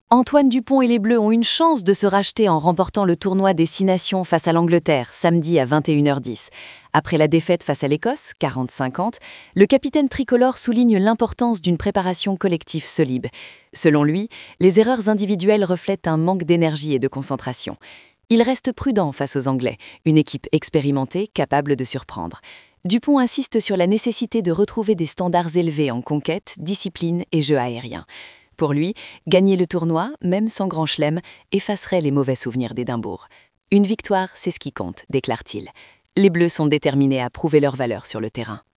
Antoine Dupont et les Bleus ont une chance de se racheter en remportant le tournoi des 6 nations face à l'Angleterre, samedi à 21h10. Après la défaite face à l'Écosse, 40-50, le capitaine tricolore souligne l'importance d'une préparation collective solide. Selon lui, les erreurs individuelles reflètent un manque d'énergie et de concentration. Il reste prudent face aux Anglais, une équipe expérimentée capable de surprendre. Dupont insiste sur la nécessité de retrouver des standards élevés en conquête, discipline et jeu aérien. Pour lui, gagner le tournoi, même sans grand chelem, effacerait les mauvais souvenirs d'Édimbourg. Une victoire, c'est ce qui compte, déclare-t-il. Les Bleus sont déterminés à prouver leur valeur sur le terrain.